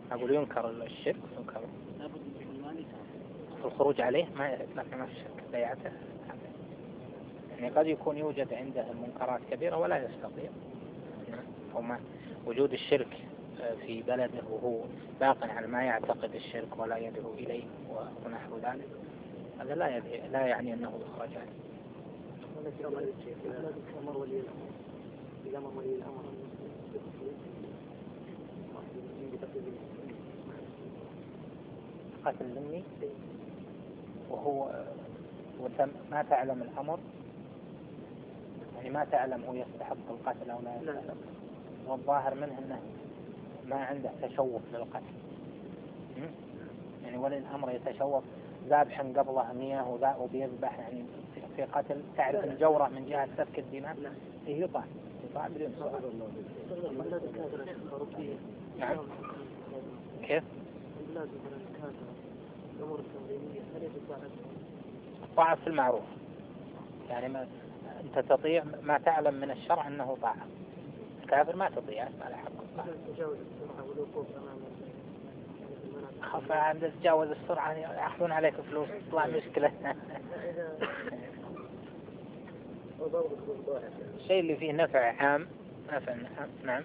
أقول ينكر الشرك وينكر الخروج عليه، ما في شرك بيعته. يعني قد يكون يوجد عنده المنكرات كبيرة ولا يستطيع، وما وجود الشرك في بلده وهو باق على ما يعتقد الشرك ولا يدعو إليه ونحو ذلك، هذا لا يعني أنه يخرج عنه. قتل ذمي وهو ما تعلم الأمر، يعني ما تعلم هو يستحق القتل أو لا يستحق، والظاهر منه أنه ما عنده تشوف للقتل، يعني ولي الأمر يتشوف ذابحا قبله مياه وبيذبح، يعني في قتل تعرف الجورة من جهة سفك الدماء يطاع بدون سؤال. نعم. كيف؟ طاعة في المعروف، يعني ما أنت تطيع ما تعلم من الشرع أنه طاعة، الكافر ما تطيع على حق الطاعة. خاف عند تجاوز السرعة يأخذون عليك فلوس تطلع مشكلة. الشيء اللي فيه نفع عام نفع. نعم.